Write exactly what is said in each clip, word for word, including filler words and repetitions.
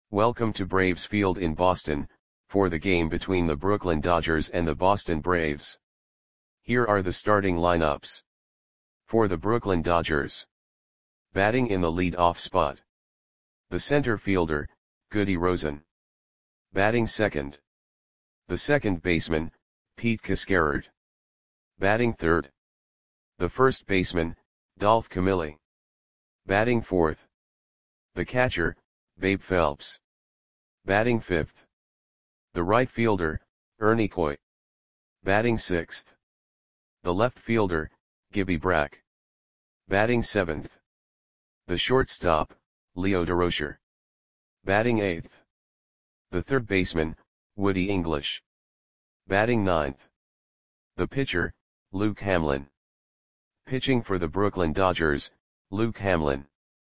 Welcome to Braves Field in Boston, for the game between the Brooklyn Dodgers and the Boston Braves. Here are the starting lineups. For the Brooklyn Dodgers. Batting in the lead-off spot. The center fielder, Goody Rosen. Batting second. The second baseman, Pete Cascarard. Batting third. The first baseman, Dolph Camilli. Batting fourth. The catcher, Babe Phelps. Batting fifth. The right fielder, Ernie Coy. Batting sixth. The left fielder, Gibby Brack. Batting seventh. The shortstop, Leo Durocher. Batting eighth. The third baseman, Woody English. Batting ninth. The pitcher, Luke Hamlin. Pitching for the Brooklyn Dodgers, Luke Hamlin.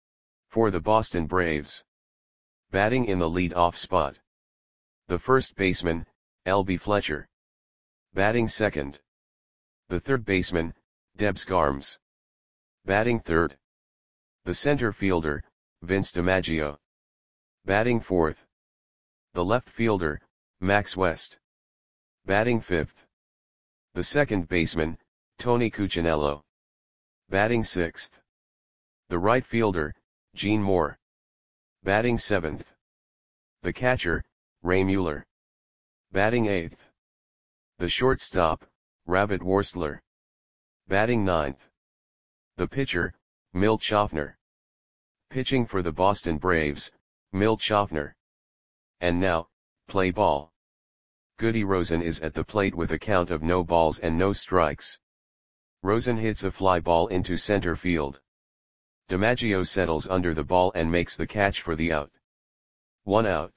For the Boston Braves. Batting in the lead-off spot. The first baseman, L B Fletcher. Batting second. The third baseman, Debs Garms. Batting third. The center fielder, Vince DiMaggio. Batting fourth. The left fielder, Max West. Batting fifth. The second baseman, Tony Cuccinello. Batting sixth. The right fielder, Gene Moore. Batting seventh. The catcher, Ray Mueller. Batting eighth. The shortstop, Rabbit Worstler. Batting ninth. The pitcher, Milt Schaffner. Pitching for the Boston Braves, Milt Schaffner. And now, play ball. Goody Rosen is at the plate with a count of no balls and no strikes. Rosen hits a fly ball into center field. DiMaggio settles under the ball and makes the catch for the out. One out.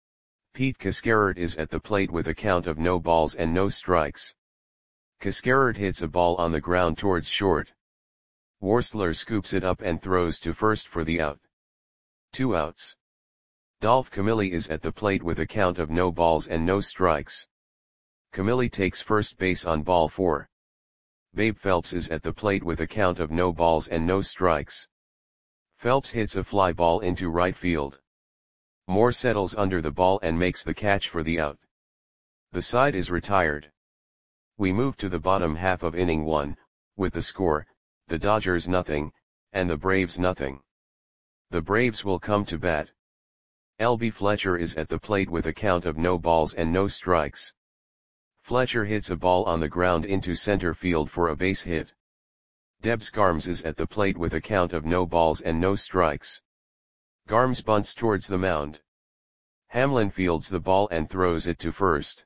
Pete Cascarard is at the plate with a count of no balls and no strikes. Cascarard hits a ball on the ground towards short. Worstler scoops it up and throws to first for the out. Two outs. Dolph Camilli is at the plate with a count of no balls and no strikes. Camilli takes first base on ball four. Babe Phelps is at the plate with a count of no balls and no strikes. Phelps hits a fly ball into right field. Moore settles under the ball and makes the catch for the out. The side is retired. We move to the bottom half of inning one, with the score, the Dodgers nothing, and the Braves nothing. The Braves will come to bat. L B Fletcher is at the plate with a count of no balls and no strikes. Fletcher hits a ball on the ground into center field for a base hit. Debs Garms is at the plate with a count of no balls and no strikes. Garms bunts towards the mound. Hamlin fields the ball and throws it to first.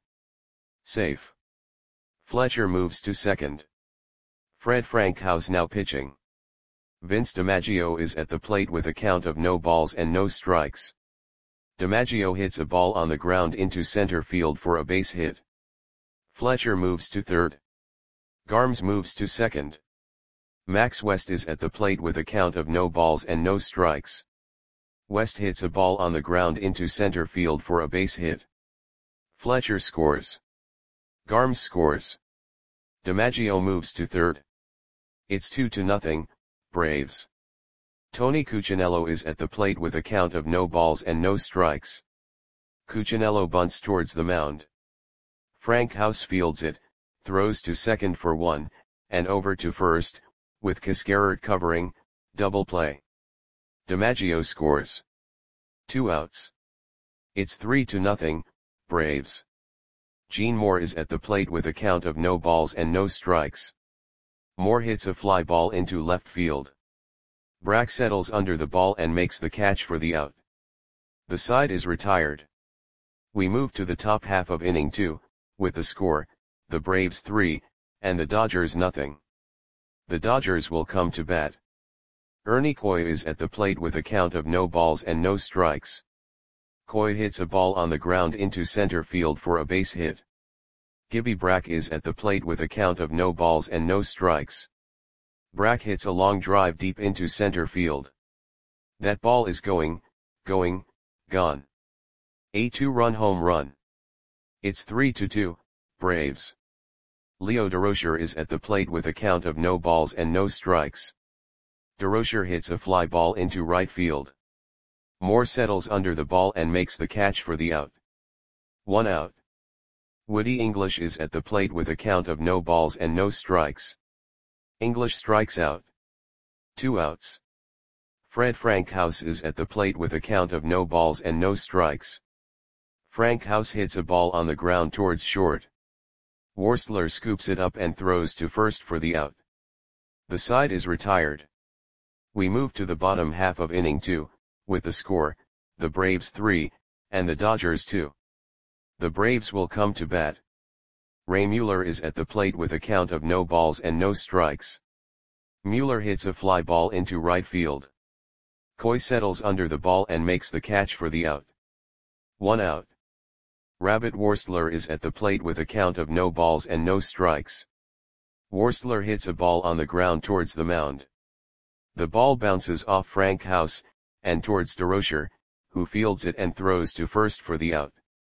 Safe. Fletcher moves to second. Fred Frankhouse now pitching. Vince DiMaggio is at the plate with a count of no balls and no strikes. DiMaggio hits a ball on the ground into center field for a base hit. Fletcher moves to third. Garms moves to second. Max West is at the plate with a count of no balls and no strikes. West hits a ball on the ground into center field for a base hit. Fletcher scores. Garms scores. DiMaggio moves to third. It's two to nothing, Braves. Tony Cuccinello is at the plate with a count of no balls and no strikes. Cuccinello bunts towards the mound. Frankhouse fields it, throws to second for one, and over to first, with Cascarard covering, double play. DiMaggio scores. Two outs. It's three to nothing, Braves. Gene Moore is at the plate with a count of no balls and no strikes. Moore hits a fly ball into left field. Brack settles under the ball and makes the catch for the out. The side is retired. We move to the top half of inning two, with the score, the Braves three, and the Dodgers nothing. The Dodgers will come to bat. Ernie Coy is at the plate with a count of no balls and no strikes. Coy hits a ball on the ground into center field for a base hit. Gibby Brack is at the plate with a count of no balls and no strikes. Brack hits a long drive deep into center field. That ball is going, going, gone. A two-run home run. It's three to two, Braves. Leo Durocher is at the plate with a count of no balls and no strikes. Durocher hits a fly ball into right field. Moore settles under the ball and makes the catch for the out. One out. Woody English is at the plate with a count of no balls and no strikes. English strikes out. Two outs. Fred Frankhouse is at the plate with a count of no balls and no strikes. Frankhouse hits a ball on the ground towards short. Worstler scoops it up and throws to first for the out. The side is retired. We move to the bottom half of inning two, with the score, the Braves three, and the Dodgers two. The Braves will come to bat. Ray Mueller is at the plate with a count of no balls and no strikes. Mueller hits a fly ball into right field. Coy settles under the ball and makes the catch for the out. One out. Rabbit Worstler is at the plate with a count of no balls and no strikes. Worstler hits a ball on the ground towards the mound. The ball bounces off Frankhouse, and towards DeRocher, who fields it and throws to first for the out.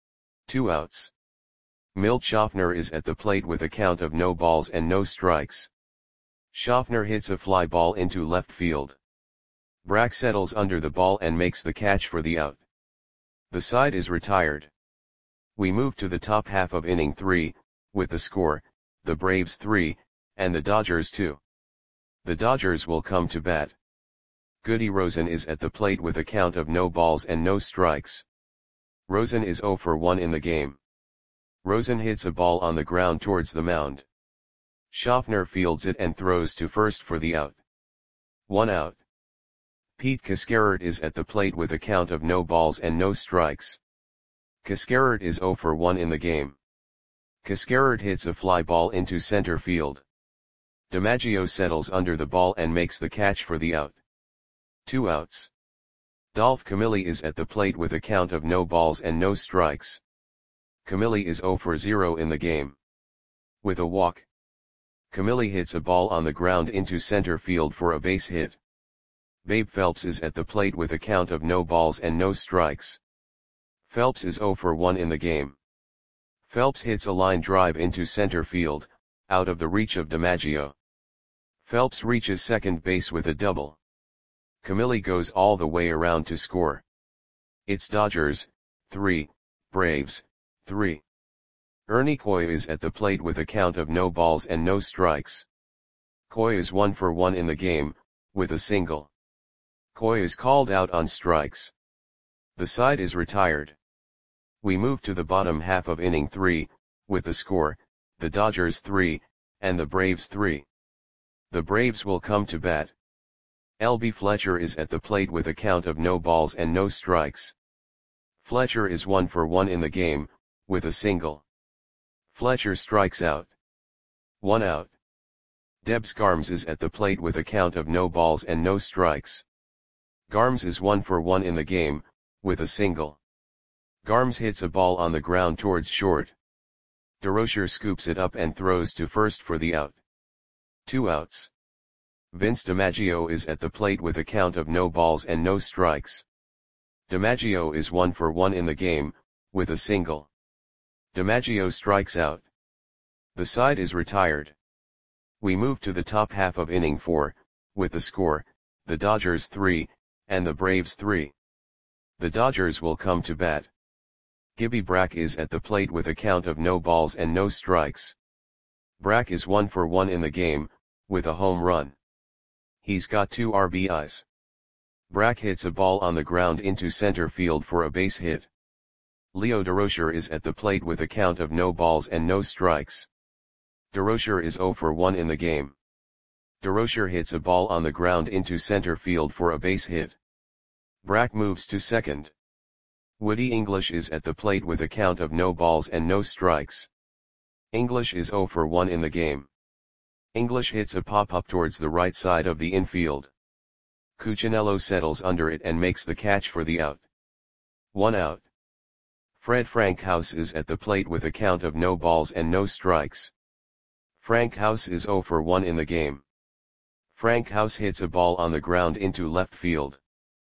Two outs. Milt Schaffner is at the plate with a count of no balls and no strikes. Schaffner hits a fly ball into left field. Brack settles under the ball and makes the catch for the out. The side is retired. We move to the top half of inning three, with the score, the Braves three, and the Dodgers two. The Dodgers will come to bat. Goody Rosen is at the plate with a count of no balls and no strikes. Rosen is oh for one in the game. Rosen hits a ball on the ground towards the mound. Schaffner fields it and throws to first for the out. One out. Pete Cascarert is at the plate with a count of no balls and no strikes. Cascarert is oh for one in the game. Cascarert hits a fly ball into center field. DiMaggio settles under the ball and makes the catch for the out. Two outs. Dolph Camilli is at the plate with a count of no balls and no strikes. Camilli is oh for zero in the game. With a walk. Camilli hits a ball on the ground into center field for a base hit. Babe Phelps is at the plate with a count of no balls and no strikes. Phelps is oh for one in the game. Phelps hits a line drive into center field, out of the reach of DiMaggio. Phelps reaches second base with a double. Camilli goes all the way around to score. It's Dodgers, three, Braves, three. Ernie Coy is at the plate with a count of no balls and no strikes. Coy is one for one in the game, with a single. Coy is called out on strikes. The side is retired. We move to the bottom half of inning three, with the score, the Dodgers three, and the Braves three. The Braves will come to bat. L B Fletcher is at the plate with a count of no balls and no strikes. Fletcher is one for one in the game, with a single. Fletcher strikes out. One out. Debs Garms is at the plate with a count of no balls and no strikes. Garms is one for one in the game, with a single. Garms hits a ball on the ground towards short. DeRocher scoops it up and throws to first for the out. Two outs. Vince DiMaggio is at the plate with a count of no balls and no strikes. DiMaggio is one for one in the game, with a single. DiMaggio strikes out. The side is retired. We move to the top half of inning four, with the score, the Dodgers three, and the Braves three. The Dodgers will come to bat. Gibby Brack is at the plate with a count of no balls and no strikes. Brack is one for one in the game, with a home run. He's got two R B Is. Brack hits a ball on the ground into center field for a base hit. Leo DeRocher is at the plate with a count of no balls and no strikes. DeRocher is oh for one in the game. DeRocher hits a ball on the ground into center field for a base hit. Brack moves to second. Woody English is at the plate with a count of no balls and no strikes. English is oh for one in the game. English hits a pop-up towards the right side of the infield. Cuccinello settles under it and makes the catch for the out. One out. Fred Frankhouse is at the plate with a count of no balls and no strikes. Frankhouse is oh for one in the game. Frankhouse hits a ball on the ground into left field.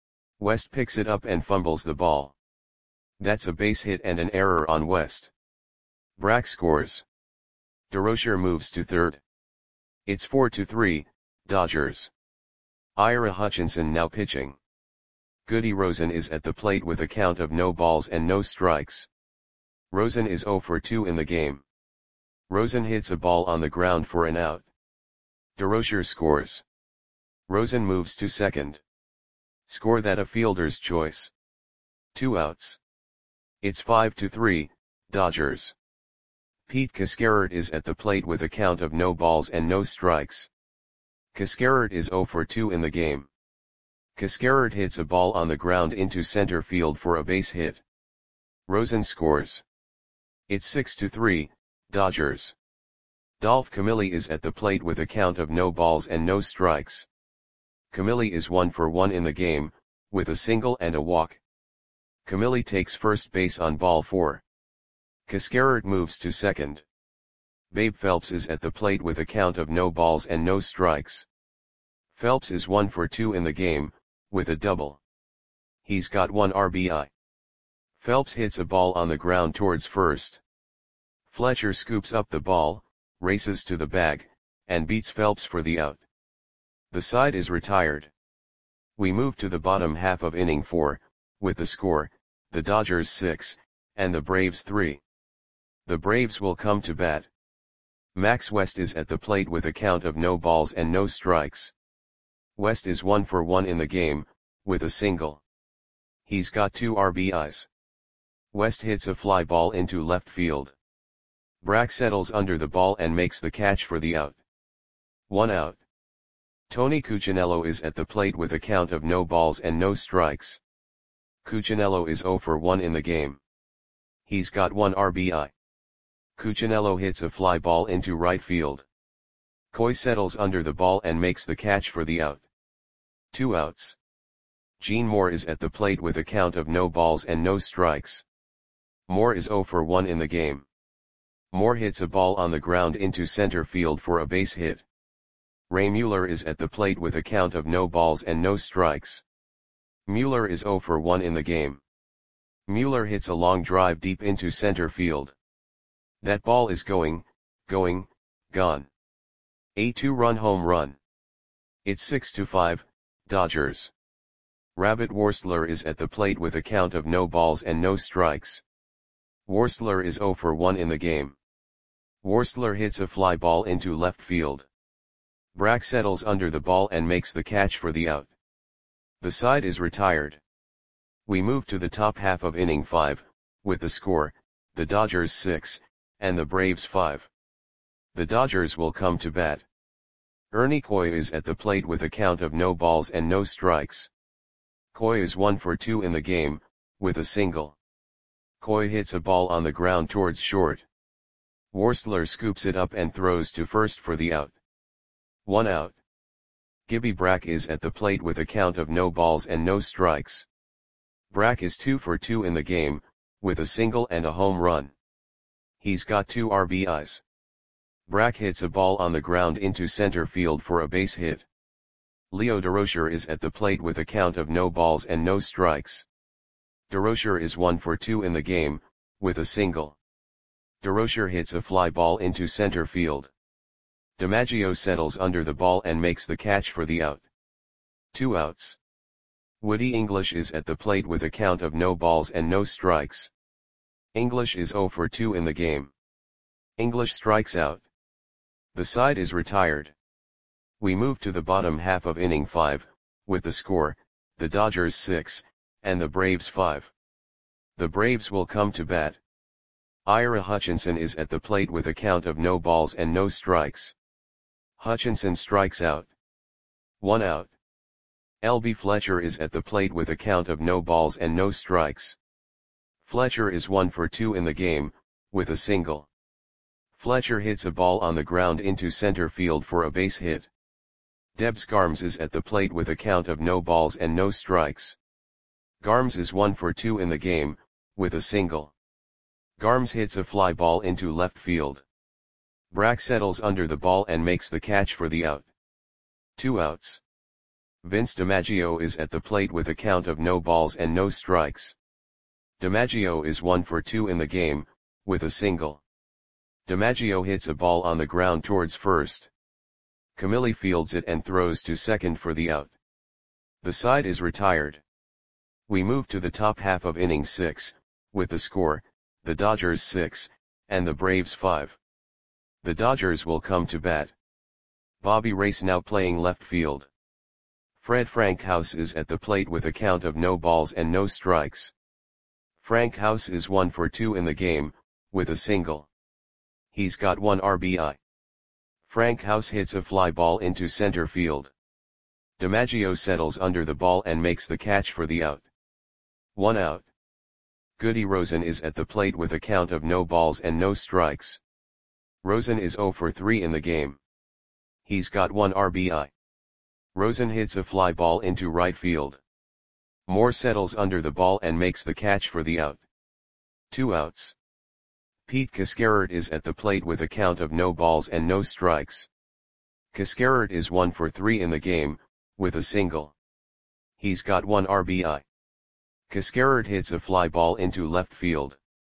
West picks it up and fumbles the ball. That's a base hit and an error on West. Brack scores. DeRocher moves to third. It's four to three, Dodgers. Ira Hutchinson now pitching. Goody Rosen is at the plate with a count of no balls and no strikes. Rosen is zero for two in the game. Rosen hits a ball on the ground for an out. DeRozier scores. Rosen moves to second. Score that a fielder's choice. Two outs. It's five to three, Dodgers. Pete Cascarert is at the plate with a count of no balls and no strikes. Cascarert is zero for two in the game. Cascarert hits a ball on the ground into center field for a base hit. Rosen scores. It's six to three, Dodgers. Dolph Camilli is at the plate with a count of no balls and no strikes. Camilli is one for one in the game, with a single and a walk. Camilli takes first base on ball four. Cascarert moves to second. Babe Phelps is at the plate with a count of no balls and no strikes. Phelps is one for two in the game, with a double. He's got one R B I. Phelps hits a ball on the ground towards first. Fletcher scoops up the ball, races to the bag, and beats Phelps for the out. The side is retired. We move to the bottom half of inning four, with the score, the Dodgers six, and the Braves three. The Braves will come to bat. Max West is at the plate with a count of no balls and no strikes. West is one for one in the game, with a single. He's got two R B Is. West hits a fly ball into left field. Brack settles under the ball and makes the catch for the out. One out. Tony Cuccinello is at the plate with a count of no balls and no strikes. Cuccinello is zero for one in the game. He's got one R B I. Cuccinello hits a fly ball into right field. Coy settles under the ball and makes the catch for the out. Two outs. Gene Moore is at the plate with a count of no balls and no strikes. Moore is zero for one in the game. Moore hits a ball on the ground into center field for a base hit. Ray Mueller is at the plate with a count of no balls and no strikes. Mueller is zero for one in the game. Mueller hits a long drive deep into center field. That ball is going, going, gone. A two-run home run. It's six to five, Dodgers. Rabbit Worstler is at the plate with a count of no balls and no strikes. Worstler is zero for one in the game. Worstler hits a fly ball into left field. Brack settles under the ball and makes the catch for the out. The side is retired. We move to the top half of inning five, with the score, the Dodgers six, and the Braves five. The Dodgers will come to bat. Ernie Coy is at the plate with a count of no balls and no strikes. Coy is one for two in the game, with a single. Coy hits a ball on the ground towards short. Worstler scoops it up and throws to first for the out. One out. Gibby Brack is at the plate with a count of no balls and no strikes. Brack is two for two in the game, with a single and a home run. He's got two R B Is. Brack hits a ball on the ground into center field for a base hit. Leo DeRozier is at the plate with a count of no balls and no strikes. DeRozier is one for two in the game, with a single. DeRozier hits a fly ball into center field. DiMaggio settles under the ball and makes the catch for the out. Two outs. Woody English is at the plate with a count of no balls and no strikes. English is zero for two in the game. English strikes out. The side is retired. We move to the bottom half of inning five, with the score, the Dodgers six, and the Braves five. The Braves will come to bat. Ira Hutchinson is at the plate with a count of no balls and no strikes. Hutchinson strikes out. One out. L B Fletcher is at the plate with a count of no balls and no strikes. Fletcher is one for two in the game, with a single. Fletcher hits a ball on the ground into center field for a base hit. Debs Garms is at the plate with a count of no balls and no strikes. Garms is one for two in the game, with a single. Garms hits a fly ball into left field. Brack settles under the ball and makes the catch for the out. Two outs. Vince DiMaggio is at the plate with a count of no balls and no strikes. DiMaggio is one for two in the game, with a single. DiMaggio hits a ball on the ground towards first. Camilli fields it and throws to second for the out. The side is retired. We move to the top half of inning six, with the score, the Dodgers six, and the Braves five. The Dodgers will come to bat. Bobby Race now playing left field. Fred Frankhouse is at the plate with a count of no balls and no strikes. Frankhouse is one for two in the game, with a single. He's got one R B I. Frankhouse hits a fly ball into center field. DiMaggio settles under the ball and makes the catch for the out. One out. Goody Rosen is at the plate with a count of no balls and no strikes. Rosen is zero for three in the game. He's got one R B I. Rosen hits a fly ball into right field. Moore settles under the ball and makes the catch for the out. Two outs. Pete Cascarert is at the plate with a count of no balls and no strikes. Cascarert is one for three in the game, with a single. He's got one R B I. Cascarert hits a fly ball into left field.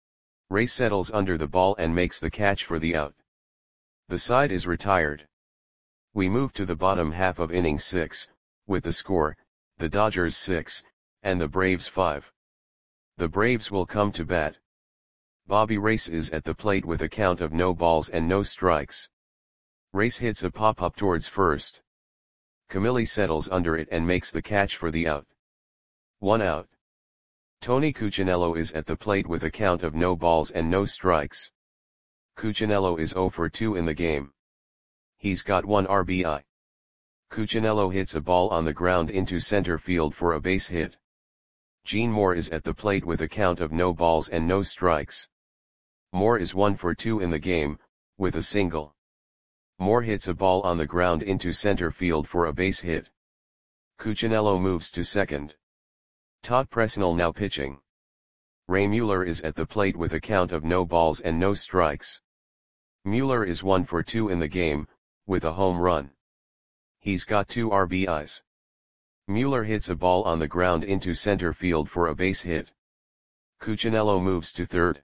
Race settles under the ball and makes the catch for the out. The side is retired. We move to the bottom half of inning six, with the score, the Dodgers six, and the Braves five. The Braves will come to bat. Bobby Race is at the plate with a count of no balls and no strikes. Race hits a pop-up towards first. Camilli settles under it and makes the catch for the out. One out. Tony Cuccinello is at the plate with a count of no balls and no strikes. Cuccinello is zero for two in the game. He's got one R B I. Cuccinello hits a ball on the ground into center field for a base hit. Gene Moore is at the plate with a count of no balls and no strikes. Moore is one for two in the game, with a single. Moore hits a ball on the ground into center field for a base hit. Cuccinello moves to second. Todd Presnell now pitching. Ray Mueller is at the plate with a count of no balls and no strikes. Mueller is one for two in the game, with a home run. He's got two R B Is. Mueller hits a ball on the ground into center field for a base hit. Cuccinello moves to third.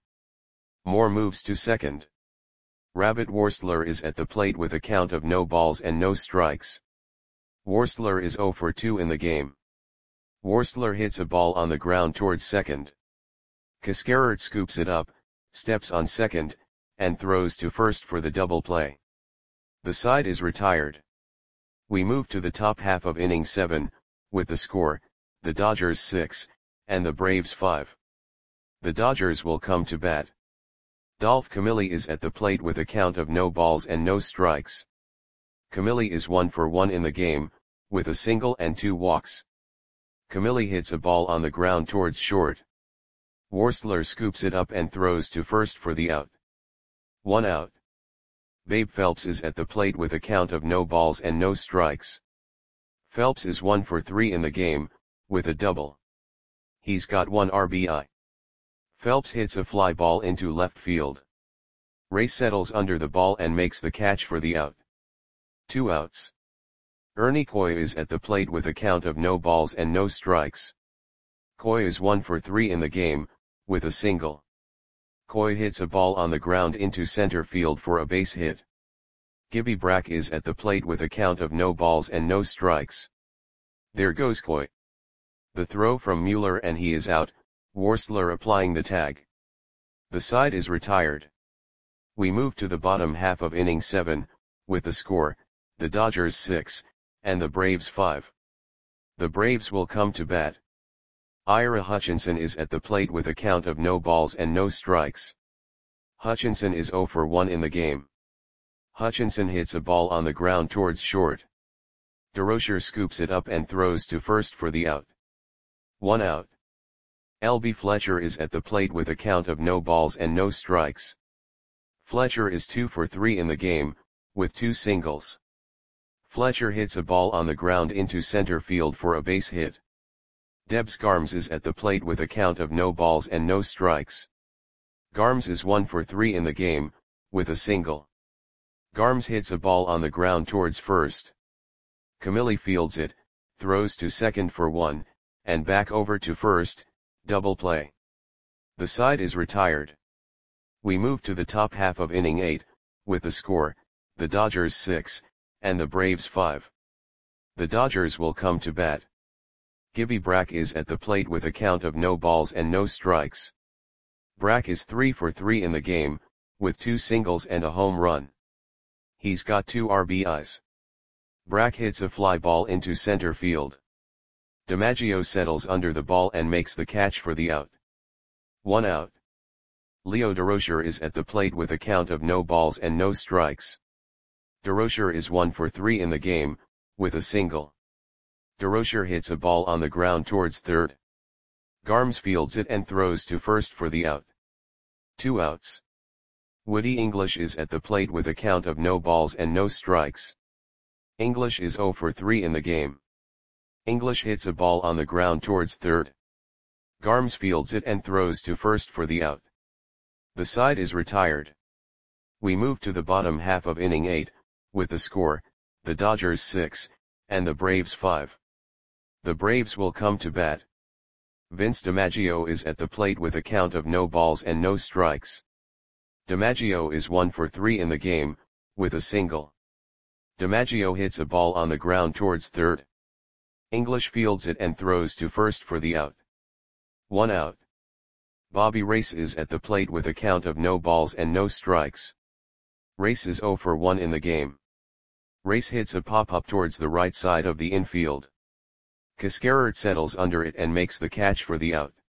Moore moves to second. Rabbit Worstler is at the plate with a count of no balls and no strikes. Worstler is zero for two in the game. Worstler hits a ball on the ground towards second. Cascarert scoops it up, steps on second, and throws to first for the double play. The side is retired. We move to the top half of inning seven, with the score, the Dodgers six, and the Braves five. The Dodgers will come to bat. Dolph Camilli is at the plate with a count of no balls and no strikes. Camilli is one for one in the game, with a single and two walks. Camilli hits a ball on the ground towards short. Worstler scoops it up and throws to first for the out. One out. Babe Phelps is at the plate with a count of no balls and no strikes. Phelps is one for three in the game, with a double. He's got one R B I. Phelps hits a fly ball into left field. Race settles under the ball and makes the catch for the out. Two outs. Ernie Coy is at the plate with a count of no balls and no strikes. Coy is one for three in the game, with a single. Coy hits a ball on the ground into center field for a base hit. Gibby Brack is at the plate with a count of no balls and no strikes. There goes Coy. The throw from Mueller and he is out, Worstler applying the tag. The side is retired. We move to the bottom half of inning seven, with the score, the Dodgers six, and the Braves five. The Braves will come to bat. Ira Hutchinson is at the plate with a count of no balls and no strikes. Hutchinson is zero for one in the game. Hutchinson hits a ball on the ground towards short. DeRocher scoops it up and throws to first for the out. One out. L B Fletcher is at the plate with a count of no balls and no strikes. Fletcher is two for three in the game, with two singles. Fletcher hits a ball on the ground into center field for a base hit. Debs Garms is at the plate with a count of no balls and no strikes. Garms is one for three in the game, with a single. Garms hits a ball on the ground towards first. Camilli fields it, throws to second for one, and back over to first, double play. The side is retired. We move to the top half of inning eight, with the score, the Dodgers six, and the Braves five. The Dodgers will come to bat. Gibby Brack is at the plate with a count of no balls and no strikes. Brack is three for three in the game, with two singles and a home run. He's got two R B Is. Brack hits a fly ball into center field. DiMaggio settles under the ball and makes the catch for the out. One out. Leo Durocher is at the plate with a count of no balls and no strikes. Durocher is one for three in the game, with a single. Durocher hits a ball on the ground towards third. Garms fields it and throws to first for the out. Two outs. Woody English is at the plate with a count of no balls and no strikes. English is zero for three in the game. English hits a ball on the ground towards third. Garms fields it and throws to first for the out. The side is retired. We move to the bottom half of inning eight, with the score, the Dodgers six, and the Braves five. The Braves will come to bat. Vince DiMaggio is at the plate with a count of no balls and no strikes. DiMaggio is one for three in the game, with a single. DiMaggio hits a ball on the ground towards third. English fields it and throws to first for the out. One out. Bobby Race is at the plate with a count of no balls and no strikes. Race is zero for one in the game. Race hits a pop-up towards the right side of the infield. Cascarert settles under it and makes the catch for the out.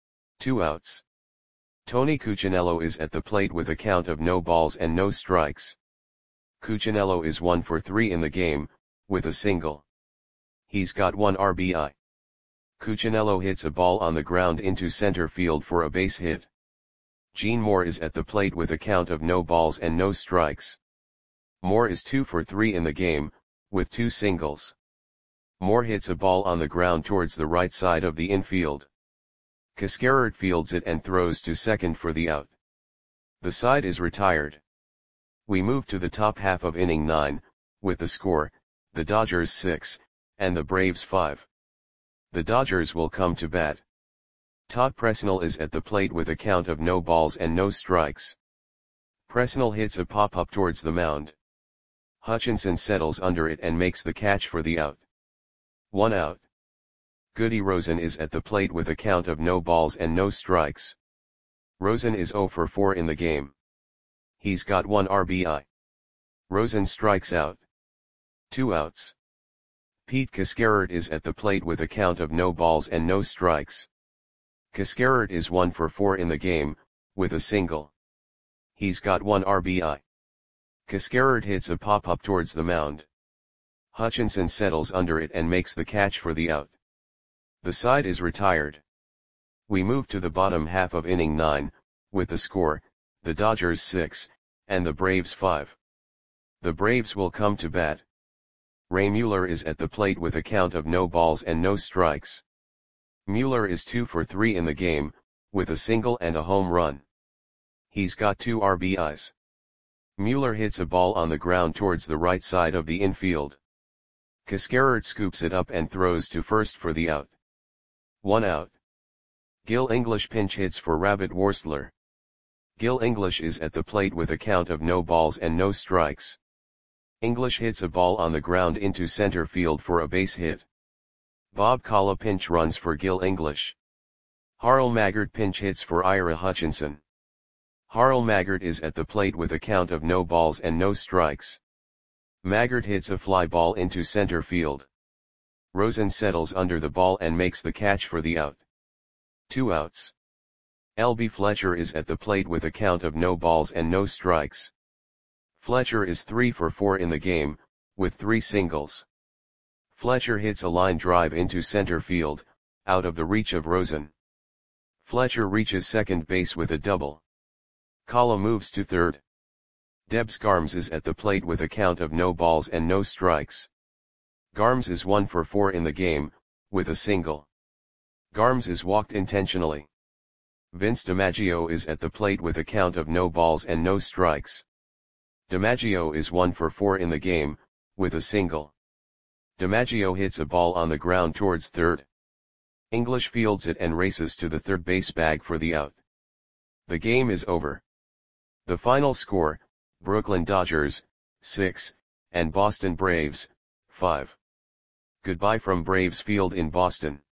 Two outs. Tony Cuccinello is at the plate with a count of no balls and no strikes. Cuccinello is one for three in the game, with a single. He's got one R B I. Cuccinello hits a ball on the ground into center field for a base hit. Gene Moore is at the plate with a count of no balls and no strikes. Moore is two for three in the game, with two singles. Moore hits a ball on the ground towards the right side of the infield. Cascarert fields it and throws to second for the out. The side is retired. We move to the top half of inning nine, with the score, the Dodgers six, and the Braves five. The Dodgers will come to bat. Todd Presnell is at the plate with a count of no balls and no strikes. Presnell hits a pop-up towards the mound. Hutchinson settles under it and makes the catch for the out. One out. Goody Rosen is at the plate with a count of no balls and no strikes. Rosen is zero for four in the game. He's got one R B I. Rosen strikes out. Two outs. Pete Cascarert is at the plate with a count of no balls and no strikes. Cascarert is one for four in the game, with a single. He's got one R B I. Cascarert hits a pop-up towards the mound. Hutchinson settles under it and makes the catch for the out. The side is retired. We move to the bottom half of inning nine, with the score, the Dodgers six, and the Braves five. The Braves will come to bat. Ray Mueller is at the plate with a count of no balls and no strikes. Mueller is two for three in the game, with a single and a home run. He's got two R B Is. Mueller hits a ball on the ground towards the right side of the infield. Cascarert scoops it up and throws to first for the out. One out. Gil English pinch hits for Rabbit Worstler. Gil English is at the plate with a count of no balls and no strikes. English hits a ball on the ground into center field for a base hit. Bob Colla pinch runs for Gil English. Harl Maggart pinch hits for Ira Hutchinson. Harl Maggart is at the plate with a count of no balls and no strikes. Maggart hits a fly ball into center field. Rosen settles under the ball and makes the catch for the out. Two outs. L B Fletcher is at the plate with a count of no balls and no strikes. Fletcher is three for four in the game, with three singles. Fletcher hits a line drive into center field, out of the reach of Rosen. Fletcher reaches second base with a double. Colla moves to third. Debs Garms is at the plate with a count of no balls and no strikes. Garms is one for four in the game, with a single. Garms is walked intentionally. Vince DiMaggio is at the plate with a count of no balls and no strikes. DiMaggio is one for four in the game, with a single. DiMaggio hits a ball on the ground towards third. English fields it and races to the third base bag for the out. The game is over. The final score, Brooklyn Dodgers, six, and Boston Braves, five. Goodbye from Braves Field in Boston.